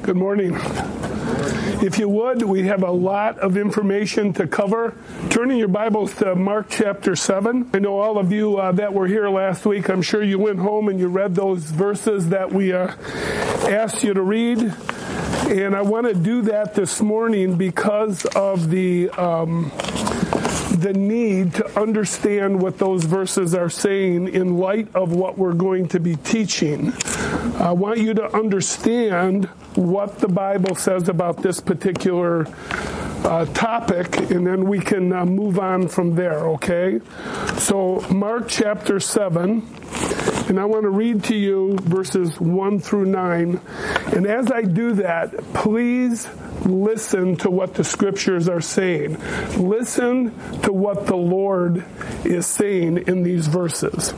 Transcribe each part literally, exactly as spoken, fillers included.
Good morning. If you would, we have a lot of information to cover. Turning your Bibles to Mark chapter seven. I know all of you uh, that were here last week, I'm sure you went home and you read those verses that we uh, asked you to read. And I want to do that this morning because of the um, the need to understand what those verses are saying in light of what we're going to be teaching. I want you to understand what the Bible says about this particular uh, topic, and then we can uh, move on from there, okay? So, Mark chapter seven, and I want to read to you verses one through nine. And as I do that, please listen to what the scriptures are saying. Listen to what the Lord is saying in these verses.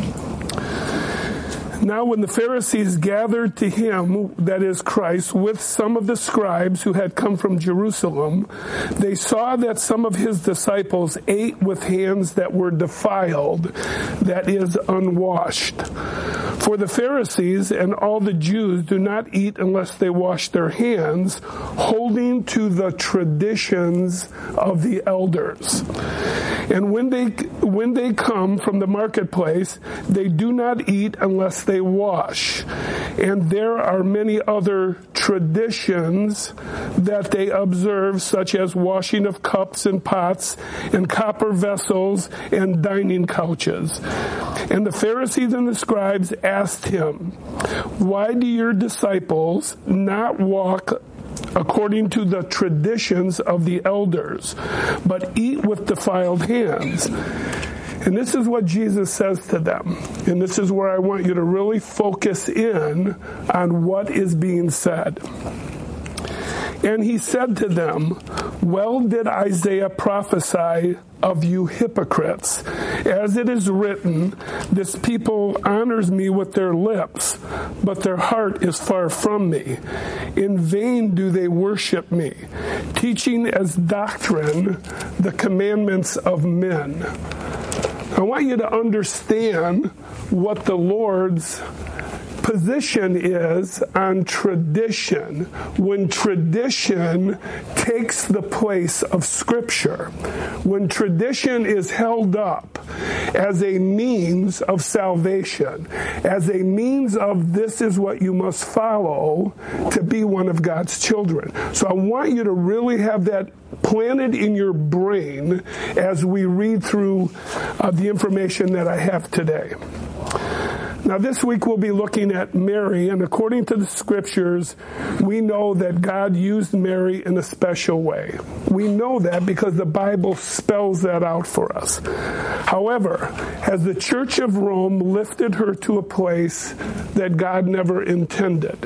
Now when the Pharisees gathered to him, that is Christ, with some of the scribes who had come from Jerusalem, they saw that some of his disciples ate with hands that were defiled, that is, unwashed. For the Pharisees and all the Jews do not eat unless they wash their hands, holding to the traditions of the elders. And when they when they come from the marketplace, they do not eat unless they wash. And there are many other traditions that they observe, such as washing of cups and pots and copper vessels and dining couches. And the Pharisees and the scribes asked him, "Why do your disciples not walk according to the traditions of the elders, but eat with defiled hands?" And this is what Jesus says to them. And this is where I want you to really focus in on what is being said. And he said to them, "Well did Isaiah prophesy of you hypocrites, as it is written, this people honors me with their lips, but their heart is far from me. In vain do they worship me, teaching as doctrine the commandments of men." I want you to understand what the Lord's position is on tradition when tradition takes the place of Scripture. When tradition is held up as a means of salvation, as a means of this is what you must follow to be one of God's children. So I want you to really have that planted in your brain as we read through uh, the information that I have today. Now, this week we'll be looking at Mary, and according to the scriptures, we know that God used Mary in a special way. We know that because the Bible spells that out for us. However, has the Church of Rome lifted her to a place that God never intended?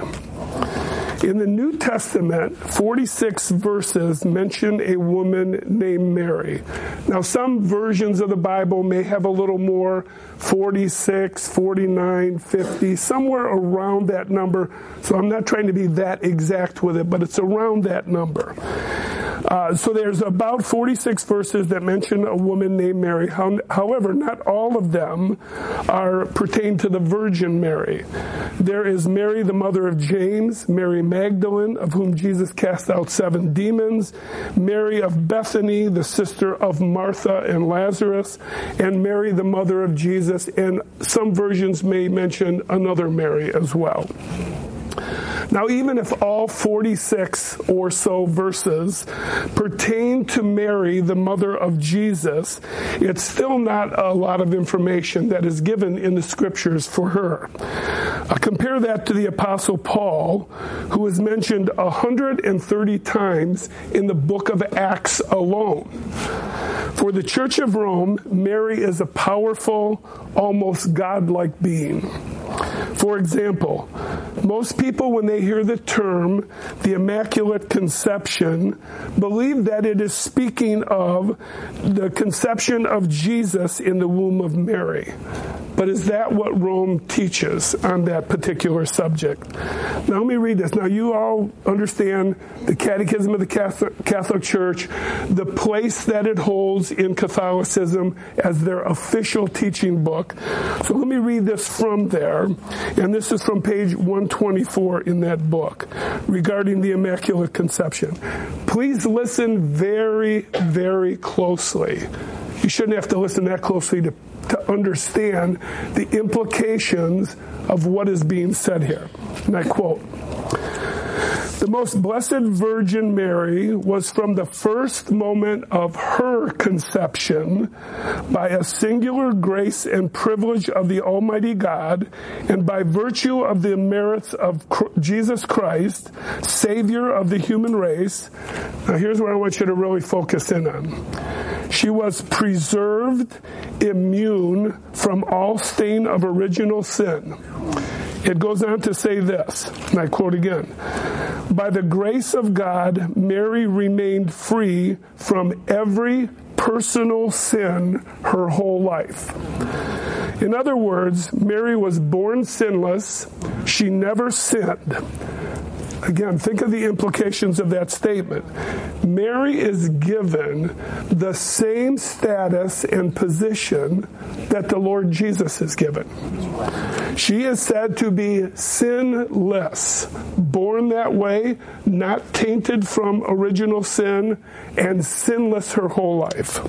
In the New Testament, forty-six verses mention a woman named Mary. Now, some versions of the Bible may have a little more, forty-six, forty-nine, fifty, somewhere around that number. So I'm not trying to be that exact with it, but it's around that number. Uh, so there's about forty-six verses that mention a woman named Mary. However, not all of them are pertain to the Virgin Mary. There is Mary, the mother of James, Mary Magdalene, of whom Jesus cast out seven demons, Mary of Bethany, the sister of Martha and Lazarus, and Mary, the mother of Jesus, and some versions may mention another Mary as well. Now, even if all forty-six or so verses pertain to Mary, the mother of Jesus, it's still not a lot of information that is given in the scriptures for her. Uh, compare that to the Apostle Paul, who is mentioned one hundred thirty times in the book of Acts alone. For the Church of Rome, Mary is a powerful, almost godlike being. For example, most people, when they hear the term the Immaculate Conception, believe that it is speaking of the conception of Jesus in the womb of Mary. But is that what Rome teaches on that particular subject? Now let me read this. Now you all understand the Catechism of the Catholic, Catholic Church, the place that it holds in Catholicism as their official teaching book. So let me read this from there. And this is from page one twenty-four in that book regarding the Immaculate Conception. Please listen very, very closely. You shouldn't have to listen that closely to, to understand the implications of what is being said here. And I quote, "The most blessed Virgin Mary was from the first moment of her conception, by a singular grace and privilege of the Almighty God, and by virtue of the merits of Jesus Christ, Savior of the human race." Now here's where I want you to really focus in on. "She was preserved immune from all stain of original sin." It goes on to say this, and I quote again, "By the grace of God, Mary remained free from every personal sin her whole life." In other words, Mary was born sinless. She never sinned. Again, think of the implications of that statement. Mary is given the same status and position that the Lord Jesus is given. She is said to be sinless, born that way, not tainted from original sin, and sinless her whole life.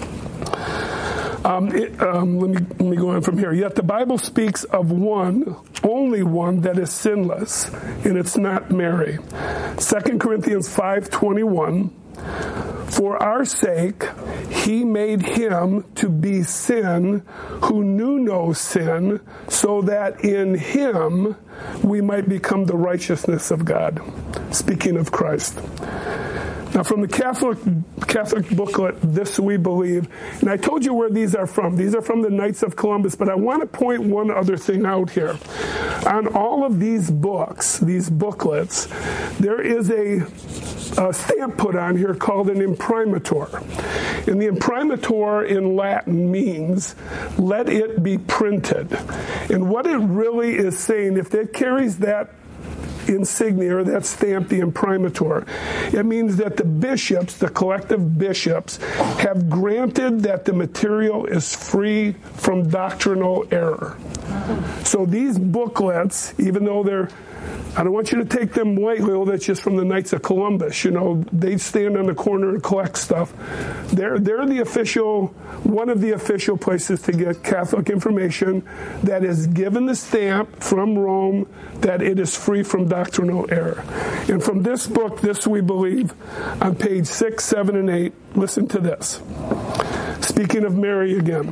Um, it, um, let me let me go on from here. Yet the Bible speaks of one, only one, that is sinless, and it's not Mary. Second Corinthians five twenty-one. "For our sake, he made him to be sin who knew no sin, so that in him we might become the righteousness of God." Speaking of Christ. Now, from the Catholic Catholic booklet, This We Believe, and I told you where these are from. These are from the Knights of Columbus, but I want to point one other thing out here. On all of these books, these booklets, there is a, a stamp put on here called an imprimatur. And the imprimatur in Latin means, "let it be printed." And what it really is saying, if it carries that insignia, or that stamp, the imprimatur, it means that the bishops, the collective bishops, have granted that the material is free from doctrinal error. So these booklets, even though they're, I don't want you to take them lightly, oh, that's just from the Knights of Columbus. You know, they stand on the corner and collect stuff. They're, they're the official, one of the official places to get Catholic information that is given the stamp from Rome that it is free from doctrinal error. And from this book, This We Believe, on page six, seven, and eight, listen to this. Speaking of Mary again.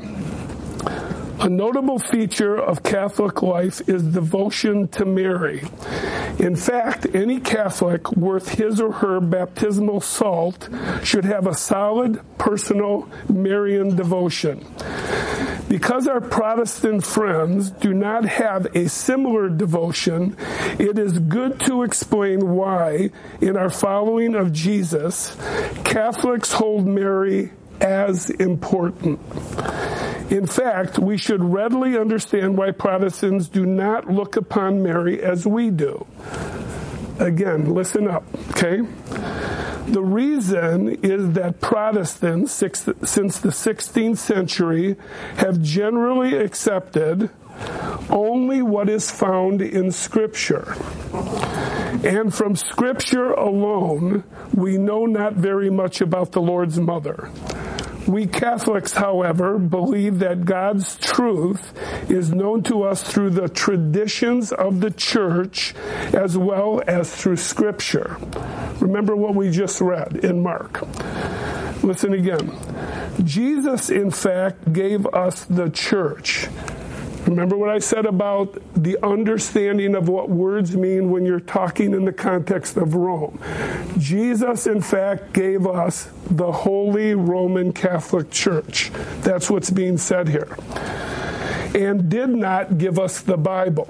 "A notable feature of Catholic life is devotion to Mary. In fact, any Catholic worth his or her baptismal salt should have a solid, personal Marian devotion. Because our Protestant friends do not have a similar devotion, it is good to explain why, in our following of Jesus, Catholics hold Mary as important. In fact, we should readily understand why Protestants do not look upon Mary as we do." Again, listen up, okay? The reason is that Protestants, since the sixteenth century, have generally accepted only what is found in Scripture. And from Scripture alone, we know not very much about the Lord's mother. We Catholics, however, believe that God's truth is known to us through the traditions of the Church as well as through Scripture. Remember what we just read in Mark. Listen again. Jesus, in fact, gave us the Church. Remember what I said about the understanding of what words mean when you're talking in the context of Rome. Jesus, in fact, gave us the Holy Roman Catholic Church. That's what's being said here. And did not give us the Bible.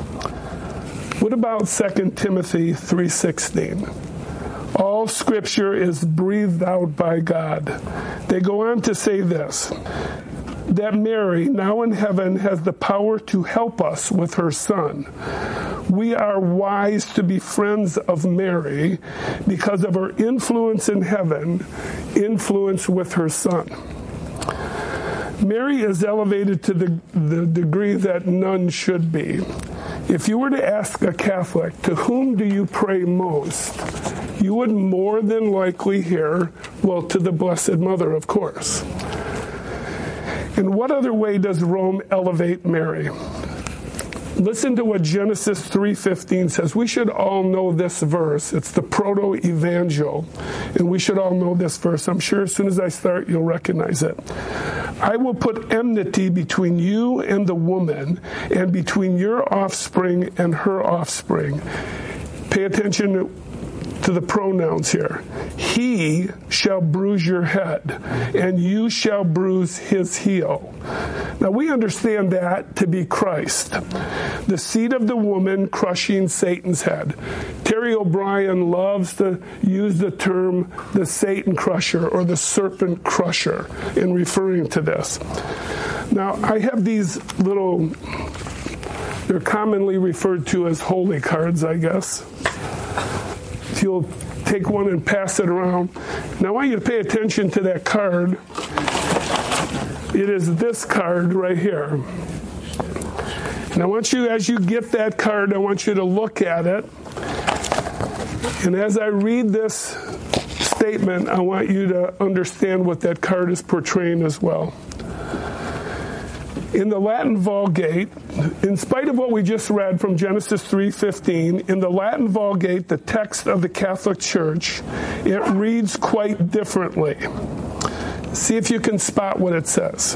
What about Second Timothy three sixteen? All Scripture is breathed out by God. They go on to say this. that Mary, now in heaven, has the power to help us with her Son. We are wise to be friends of Mary because of her influence in heaven, influence with her Son. Mary is elevated to the, the degree that none should be. If you were to ask a Catholic, to whom do you pray most? You would more than likely hear, well, to the Blessed Mother, of course. In what other way does Rome elevate Mary? Listen to what Genesis three fifteen says. We should all know this verse. It's the proto-evangel, and we should all know this verse. I'm sure as soon as I start, you'll recognize it. I will put enmity between you and the woman, and between your offspring and her offspring. Pay attention to the pronouns here. He shall bruise your head, and you shall bruise his heel. Now we understand that to be Christ, the seed of the woman crushing Satan's head. Terry O'Brien loves to use the term the Satan crusher or the serpent crusher in referring to this. Now I have these little, they're commonly referred to as holy cards, I guess. If you'll take one and pass it around. Now I want you to pay attention to that card. It is this card right here. And I want you, as you get that card, I want you to look at it. And as I read this statement, I want you to understand what that card is portraying as well. In the Latin Vulgate, in spite of what we just read from Genesis three fifteen, in the Latin Vulgate, the text of the Catholic Church, it reads quite differently. See if you can spot what it says.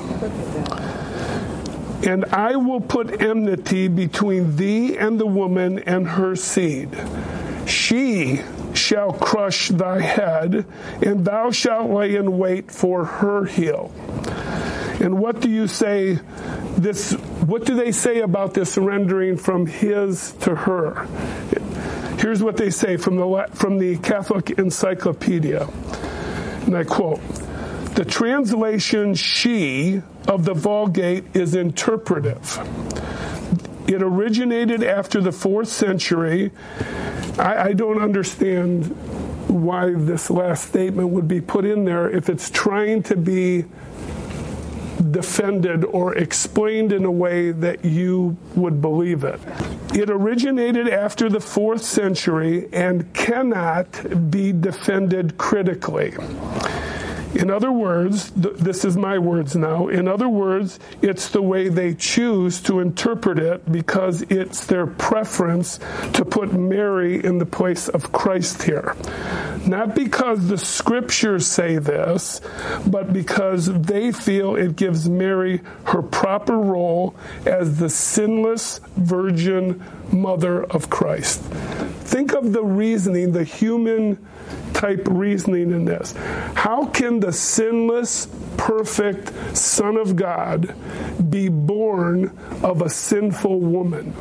And I will put enmity between thee and the woman and her seed. She shall crush thy head, and thou shalt lay in wait for her heel. And what do you say this what do they say about this rendering from his to her? Here's what they say from the from the Catholic Encyclopedia. And I quote, "The translation she of the Vulgate is interpretive. It originated after the fourth century. I, I don't understand why this last statement would be put in there if it's trying to be defended or explained in a way that you would believe it. It originated after the fourth century and cannot be defended critically. In other words, th- this is my words now, in other words, it's the way they choose to interpret it because it's their preference to put Mary in the place of Christ here. Not because the scriptures say this, but because they feel it gives Mary her proper role as the sinless virgin mother of Christ." Think of the reasoning, the human type reasoning in this. How can the sinless, perfect Son of God be born of a sinful woman?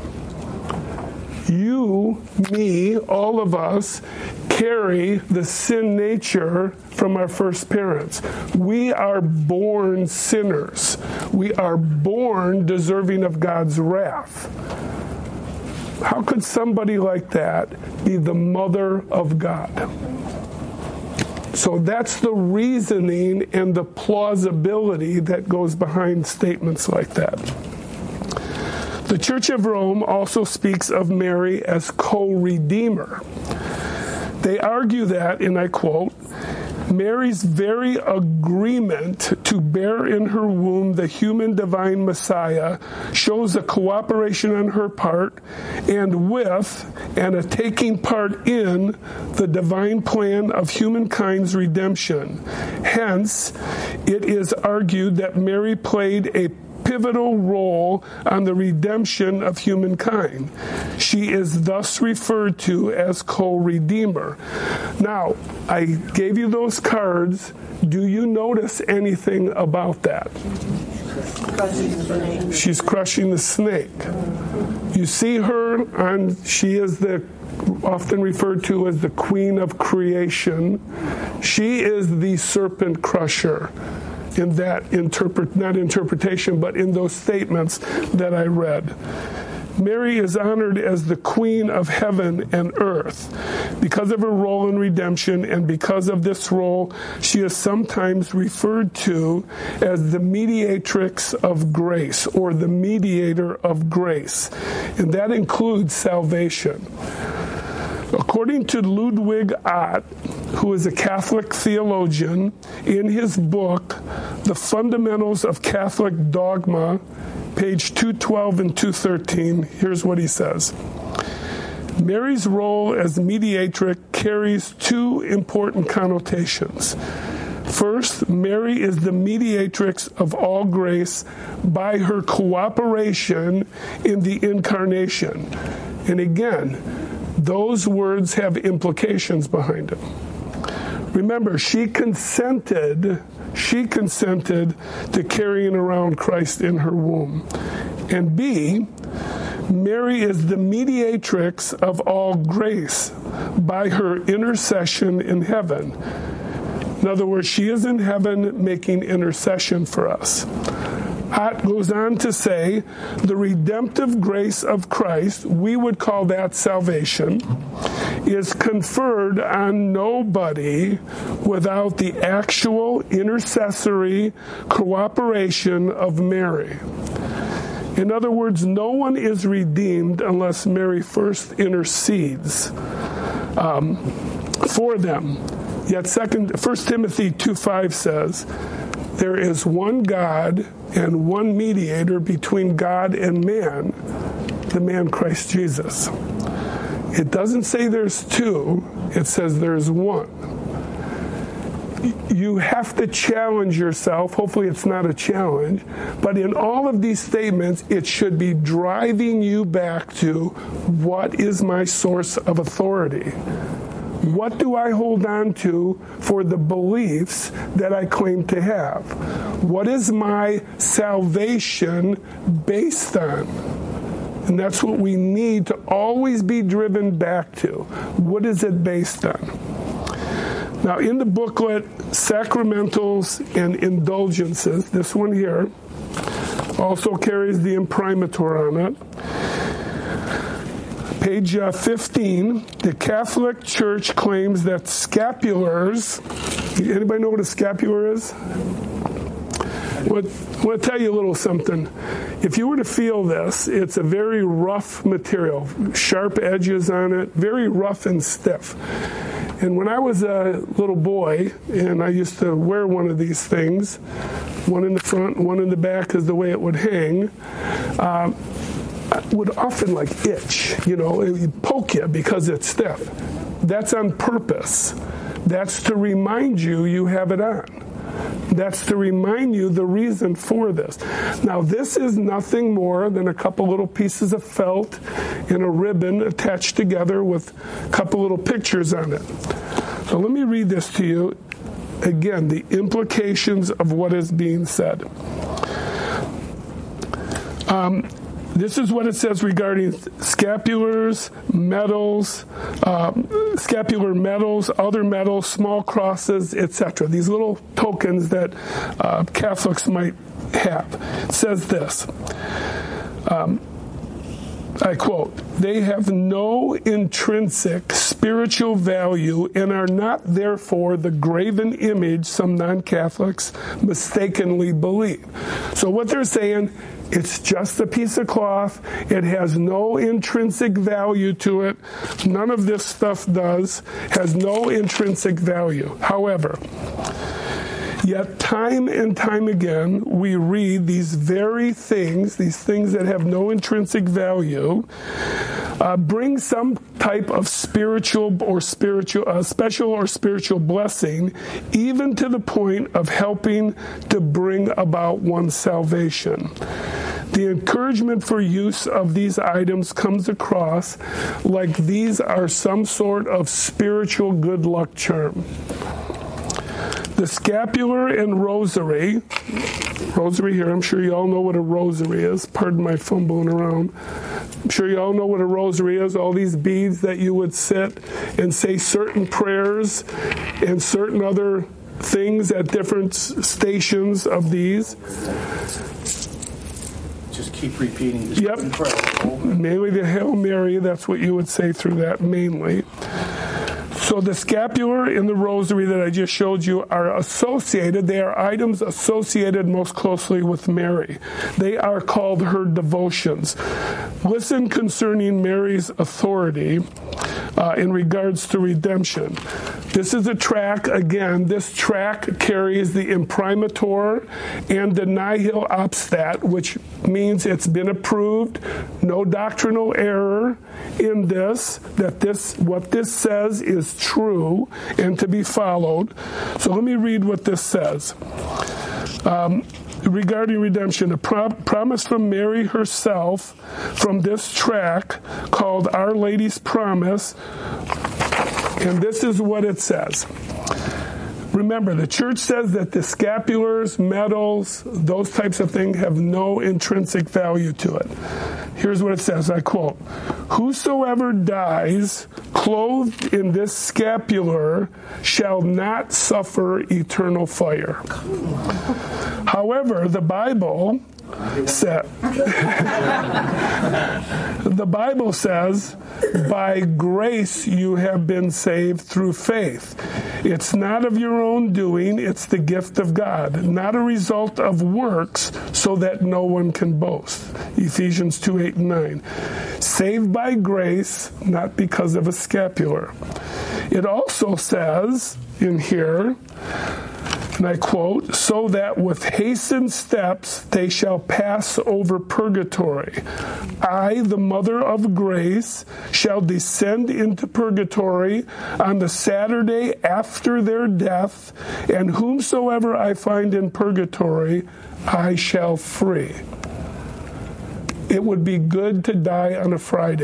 You, me, all of us carry the sin nature from our first parents. We are born sinners. We are born deserving of God's wrath. How could somebody like that be the mother of God? So that's the reasoning and the plausibility that goes behind statements like that. The Church of Rome also speaks of Mary as co-redeemer. They argue that, and I quote, "Mary's very agreement to bear in her womb the human divine Messiah shows a cooperation on her part and with and a taking part in the divine plan of humankind's redemption. Hence, it is argued that Mary played a pivotal role on the redemption of humankind. She is thus referred to as co-redeemer." Now, I gave you those cards. Do you notice anything about that? She's crushing the snake. You see her on, she is the often referred to as the queen of creation. She is the serpent crusher. in that interpret, not interpretation, but in those statements that I read. Mary is honored as the Queen of heaven and earth. Because of her role in redemption and because of this role, she is sometimes referred to as the mediatrix of grace or the mediator of grace. And that includes salvation. According to Ludwig Ott, who is a Catholic theologian, in his book, The Fundamentals of Catholic Dogma, page two twelve and two thirteen, here's what he says. Mary's role as mediatrix carries two important connotations. First, Mary is the mediatrix of all grace by her cooperation in the incarnation. And again, those words have implications behind them. Remember, she consented, she consented to carrying around Christ in her womb. And B, Mary is the mediatrix of all grace by her intercession in heaven. In other words, she is in heaven making intercession for us. Ott goes on to say, the redemptive grace of Christ, we would call that salvation, is conferred on nobody without the actual intercessory cooperation of Mary. In other words, no one is redeemed unless Mary first intercedes um, for them. Yet second, First Timothy two five says, there is one God and one mediator between God and man, the man Christ Jesus. It doesn't say there's two, it says there's one. You have to challenge yourself. Hopefully it's not a challenge, but in all of these statements, it should be driving you back to what is my source of authority? What do I hold on to for the beliefs that I claim to have? What is my salvation based on? And that's what we need to always be driven back to. What is it based on? Now, in the booklet, Sacramentals and Indulgences, this one here also carries the imprimatur on it. Page uh, fifteen, the Catholic Church claims that scapulars, anybody know what a scapular is? Well, I want to tell you a little something. If you were to feel this, it's a very rough material, sharp edges on it, very rough and stiff. And when I was a little boy, and I used to wear one of these things, one in the front, one in the back is the way it would hang, uh, would often like itch, you know, it would poke you because it's stiff. That's on purpose. That's to remind you you have it on. That's to remind you the reason for this. Now, this is nothing more than a couple little pieces of felt and a ribbon attached together with a couple little pictures on it. So let me read this to you. Again, the implications of what is being said. Um, This is what it says regarding scapulars, medals, uh, scapular medals, other medals, small crosses, et cetera. These little tokens that uh, Catholics might have. It says this, um, I quote, they have no intrinsic spiritual value and are not therefore the graven image some non-Catholics mistakenly believe. So what they're saying, it's just a piece of cloth. It has no intrinsic value to it. None of this stuff does. Has no intrinsic value. However, yet time and time again, we read these very things, these things that have no intrinsic value, uh, bring some type of spiritual or spiritual, uh, special or spiritual blessing, even to the point of helping to bring about one's salvation. The encouragement for use of these items comes across like these are some sort of spiritual good luck charm. The scapular and rosary, rosary here, I'm sure you all know what a rosary is. Pardon my fumbling around. I'm sure you all know what a rosary is, all these beads that you would sit and say certain prayers and certain other things at different stations of these. Just keep repeating this. Yep. Mainly the Hail Mary, that's what you would say through that mainly. So the scapular and the rosary that I just showed you are associated. They are items associated most closely with Mary. They are called her devotions. Listen concerning Mary's authority uh, in regards to redemption. This is a tract, again, this tract carries the imprimatur and the nihil obstat, which means it's been approved, no doctrinal error in this, that this, what this says is true and to be followed. So let me read what this says. Um, regarding redemption, a pro- promise from Mary herself from this tract called Our Lady's Promise, and this is what it says. Remember, the church says that the scapulars, medals, those types of things have no intrinsic value to it. Here's what it says, I quote, "Whosoever dies clothed in this scapular shall not suffer eternal fire." However, the Bible says, the Bible says, by grace you have been saved through faith. It's not of your own doing, it's the gift of God, not a result of works, so that no one can boast. Ephesians two, eight, and nine. Saved by grace, not because of a scapular. It also says in here, and I quote, "So that with hastened steps they shall pass over purgatory. I, the mother of grace, shall descend into purgatory on the Saturday after their death, and whomsoever I find in purgatory, I shall free." It would be good to die on a Friday.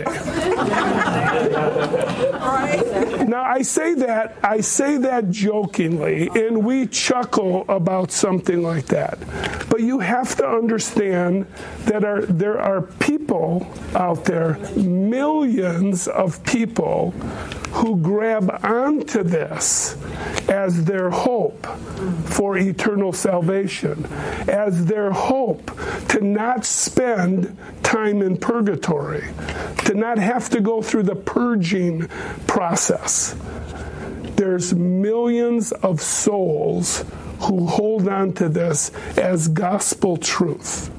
Now, I say that, I say that jokingly, and we chuckle about something like that. But you have to understand that are, there are people out there, millions of people, who grab onto this as their hope for eternal salvation, as their hope to not spend time in purgatory, to not have to go through the purging process. There's millions of souls who hold on to this as gospel truth.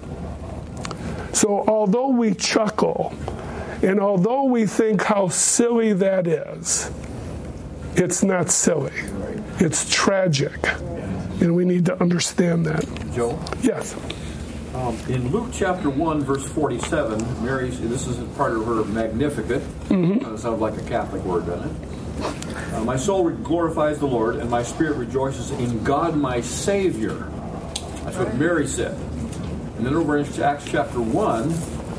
So although we chuckle, and although we think how silly that is, it's not silly. It's tragic. And we need to understand that. Joe? Yes. Um, in Luke chapter one, verse forty-seven, Mary, this is part of her Magnificat. Mm-hmm. Uh, sounds like a Catholic word, doesn't it? Uh, my soul glorifies the Lord, and my spirit rejoices in God my Savior. That's what Mary said. And then over in Acts chapter one,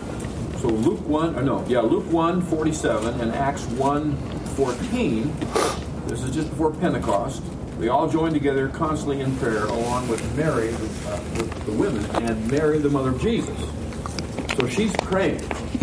so Luke one, or no, yeah, Luke one, forty-seven, and Acts one, fourteen, this is just before Pentecost. They all joined together constantly in prayer, along with Mary, uh, with the women, and Mary, the mother of Jesus. So she's praying.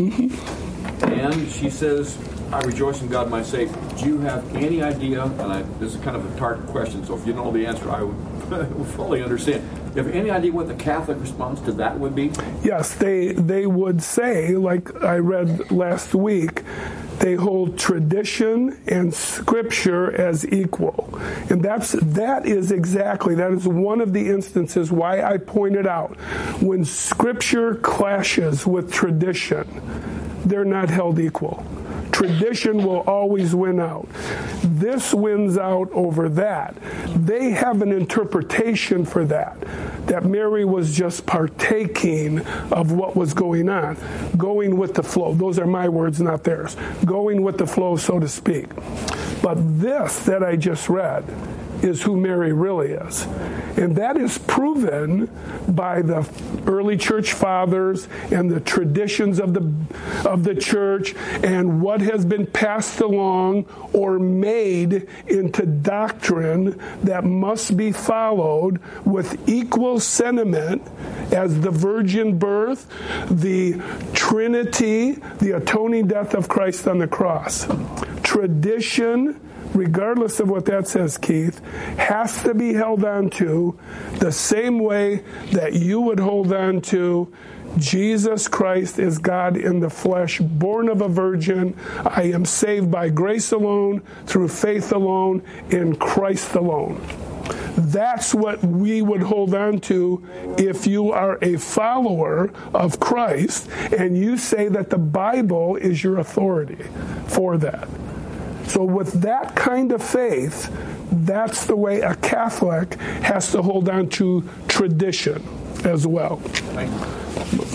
Mm-hmm. And she says, I rejoice in God my Savior. Do you have any idea, and I, this is kind of a tart question, so if you know the answer, I would fully understand. Do you have any idea what the Catholic response to that would be? Yes, they they would say, like I read last week, they hold tradition and scripture as equal. And that's that is exactly, that is one of the instances why I pointed out, when scripture clashes with tradition, they're not held equal. Tradition will always win out. This wins out over that. They have an interpretation for that, that Mary was just partaking of what was going on, going with the flow. Those are my words, not theirs. Going with the flow, so to speak. But this that I just read is who Mary really is. And that is proven by the early church fathers and the traditions of the of the church and what has been passed along or made into doctrine that must be followed with equal sentiment as the virgin birth, the Trinity, the atoning death of Christ on the cross. tradition, regardless of what that says, Keith, has to be held on to the same way that you would hold on to Jesus Christ is God in the flesh, born of a virgin. I am saved by grace alone, through faith alone, in Christ alone. That's what we would hold on to if you are a follower of Christ and you say that the Bible is your authority for that. So with that kind of faith, that's the way a Catholic has to hold on to tradition as well. Thank you.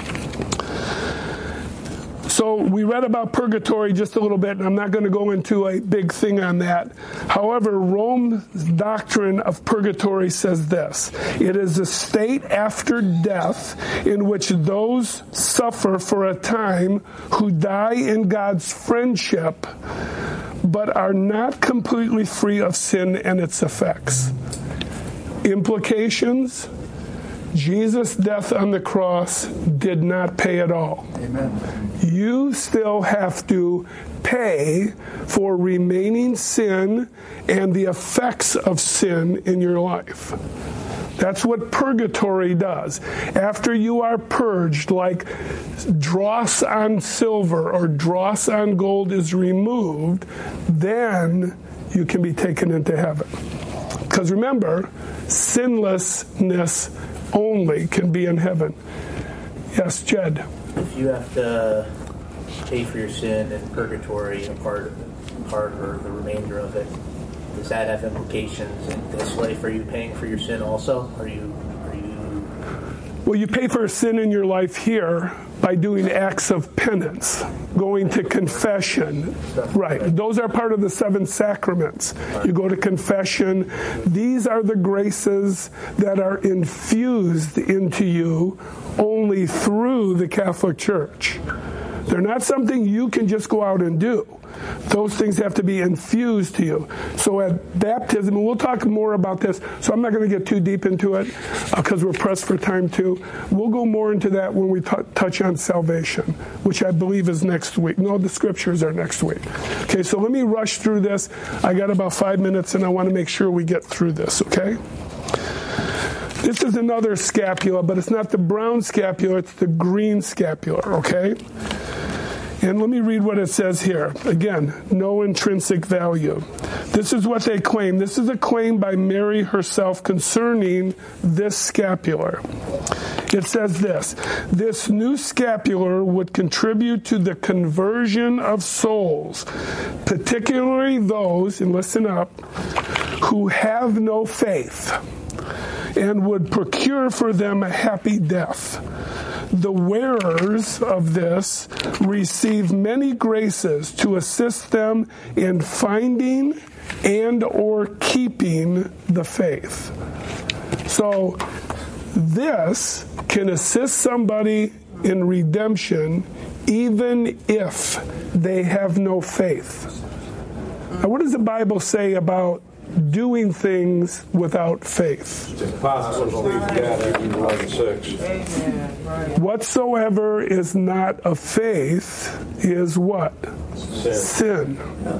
So we read about purgatory just a little bit, and I'm not going to go into a big thing on that. However, Rome's doctrine of purgatory says this: it is a state after death in which those suffer for a time who die in God's friendship but are not completely free of sin and its effects. Implications: Jesus' death on the cross did not pay at all. Amen. You still have to pay for remaining sin and the effects of sin in your life. That's what purgatory does. After you are purged, like dross on silver or dross on gold is removed, then you can be taken into heaven. Because remember, sinlessness only can be in heaven. Yes, Jed. If you have to pay for your sin in purgatory, a part of it, part or the remainder of it, does that have implications in this life? Are you paying for your sin also? Are you? Are you? Well, you pay for a sin in your life here by doing acts of penance, going to confession. Right. Those are part of the seven sacraments. You go to confession. These are the graces that are infused into you only through the Catholic Church. They're not something you can just go out and do. Those things have to be infused to you. So at baptism, and we'll talk more about this, so I'm not going to get too deep into it because uh, we're pressed for time too. We'll go more into that when we t- touch on salvation, which I believe is next week. No, the scriptures are next week. Okay, so let me rush through this. I got about five minutes and I want to make sure we get through this, okay? This is another scapula, but it's not the brown scapula, it's the green scapular, okay? And let me read what it says here. Again, no intrinsic value. This is what they claim. This is a claim by Mary herself concerning this scapular. It says this: this new scapular would contribute to the conversion of souls, particularly those, and listen up, who have no faith, and would procure for them a happy death. The wearers of this receive many graces to assist them in finding and or keeping the faith. So this can assist somebody in redemption even if they have no faith. Now, what does the Bible say about doing things without faith? It's impossible to believe God, Hebrews eleven six. Whatsoever is not of faith is what? Sin. Sin.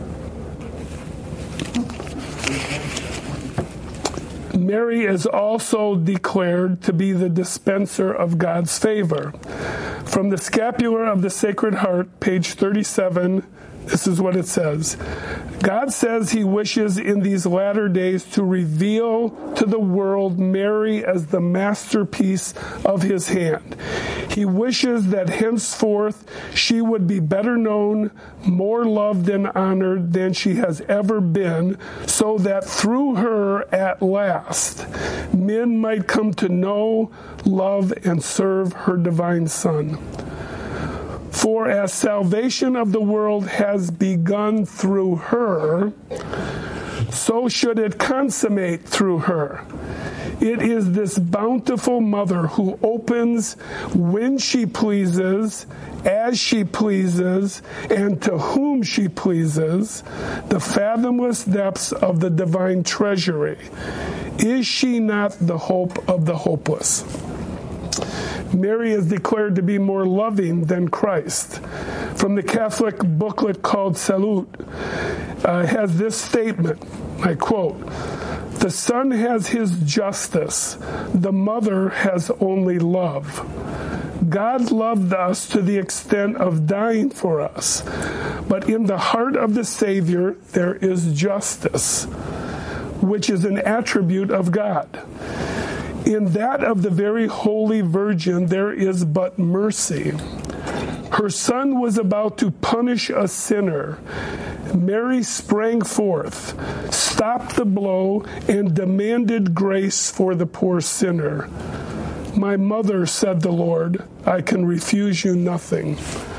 Mary is also declared to be the dispenser of God's favor. From the Scapular of the Sacred Heart, page thirty-seven, this is what it says. God says he wishes in these latter days to reveal to the world Mary as the masterpiece of his hand. He wishes that henceforth she would be better known, more loved and honored than she has ever been, so that through her at last men might come to know, love, and serve her divine Son. For as salvation of the world has begun through her, so should it consummate through her. It is this bountiful mother who opens when she pleases, as she pleases, and to whom she pleases, the fathomless depths of the divine treasury. Is she not the hope of the hopeless? Mary is declared to be more loving than Christ. From the Catholic booklet called Salute, uh, has this statement, I quote, "The Son has his justice, the Mother has only love. God loved us to the extent of dying for us, but in the heart of the Savior there is justice, which is an attribute of God. In that of the very Holy Virgin there is but mercy. Her Son was about to punish a sinner. Mary sprang forth, stopped the blow, and demanded grace for the poor sinner. 'My mother,' said the Lord, 'I can refuse you nothing.'"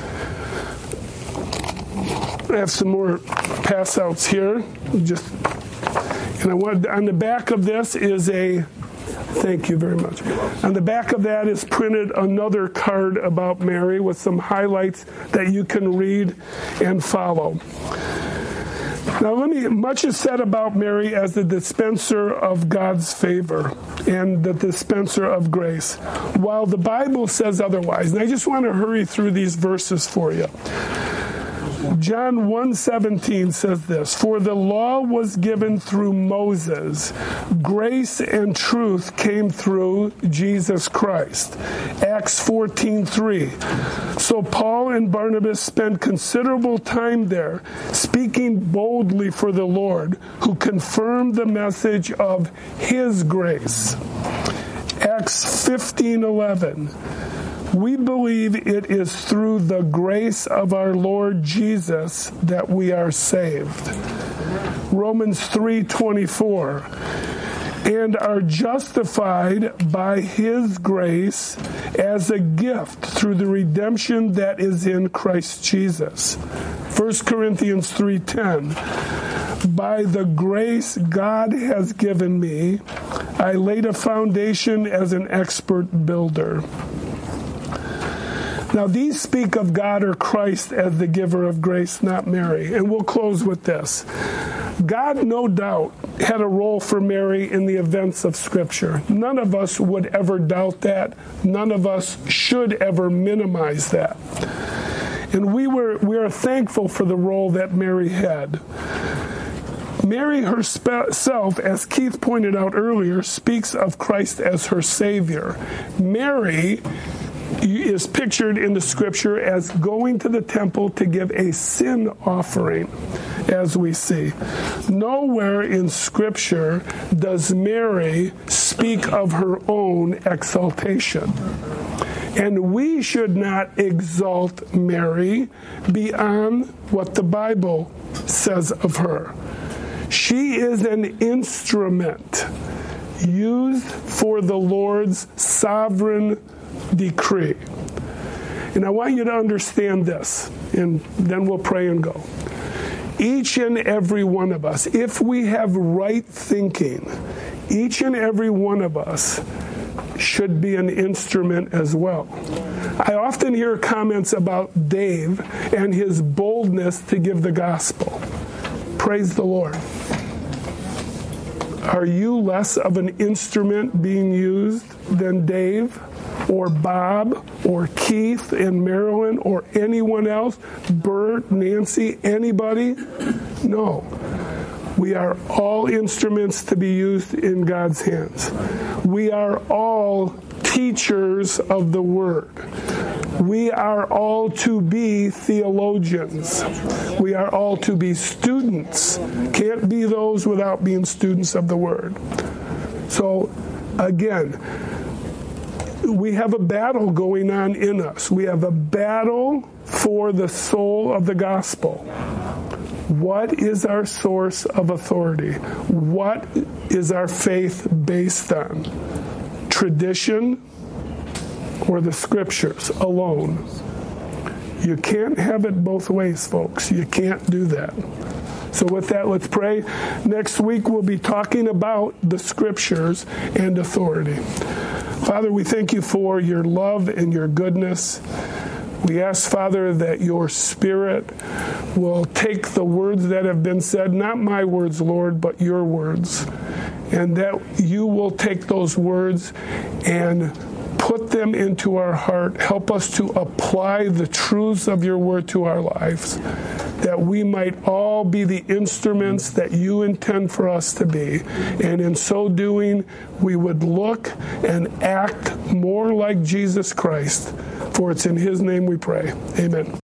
I have some more pass outs here. Just and I want on the back of this is a thank you very much. On the back of that is printed another card about Mary with some highlights that you can read and follow. Now, let me, much is said about Mary as the dispenser of God's favor and the dispenser of grace, while the Bible says otherwise. And I just want to hurry through these verses for you. John one seventeen says this, "For the law was given through Moses, grace and truth came through Jesus Christ." Acts fourteen three. So Paul and Barnabas spent considerable time there, speaking boldly for the Lord, who confirmed the message of his grace. Acts fifteen eleven. "We believe it is through the grace of our Lord Jesus that we are saved." Romans three twenty-four. "And are justified by his grace as a gift through the redemption that is in Christ Jesus." First Corinthians three ten. "By the grace God has given me, I laid a foundation as an expert builder." Now, these speak of God or Christ as the giver of grace, not Mary. And we'll close with this. God, no doubt, had a role for Mary in the events of Scripture. None of us would ever doubt that. None of us should ever minimize that. And we were we are thankful for the role that Mary had. Mary herself, as Keith pointed out earlier, speaks of Christ as her Savior. Mary is pictured in the Scripture as going to the temple to give a sin offering, as we see. Nowhere in Scripture does Mary speak of her own exaltation. And we should not exalt Mary beyond what the Bible says of her. She is an instrument used for the Lord's sovereign decree. And I want you to understand this, and then we'll pray and go. Each and every one of us, if we have right thinking, each and every one of us should be an instrument as well. I often hear comments about Dave and his boldness to give the gospel. Praise the Lord. Are you less of an instrument being used than Dave or Bob or Keith and Marilyn or anyone else? Bert, Nancy, anybody? No. We are all instruments to be used in God's hands. We are all teachers of the Word. We are all to be theologians. We are all to be students. Can't be those without being students of the Word. So, again, we have a battle going on in us. We have a battle for the soul of the gospel. What is our source of authority? What is our faith based on? Tradition or the Scriptures alone? You can't have it both ways, folks. You can't do that. So with that, let's pray. Next week, we'll be talking about the Scriptures and authority. Father, we thank you for your love and your goodness. We ask, Father, that your Spirit will take the words that have been said, not my words, Lord, but your words, and that you will take those words and put them into our heart. Help us to apply the truths of your word to our lives, that we might all be the instruments that you intend for us to be. And in so doing, we would look and act more like Jesus Christ. For it's in his name we pray. Amen.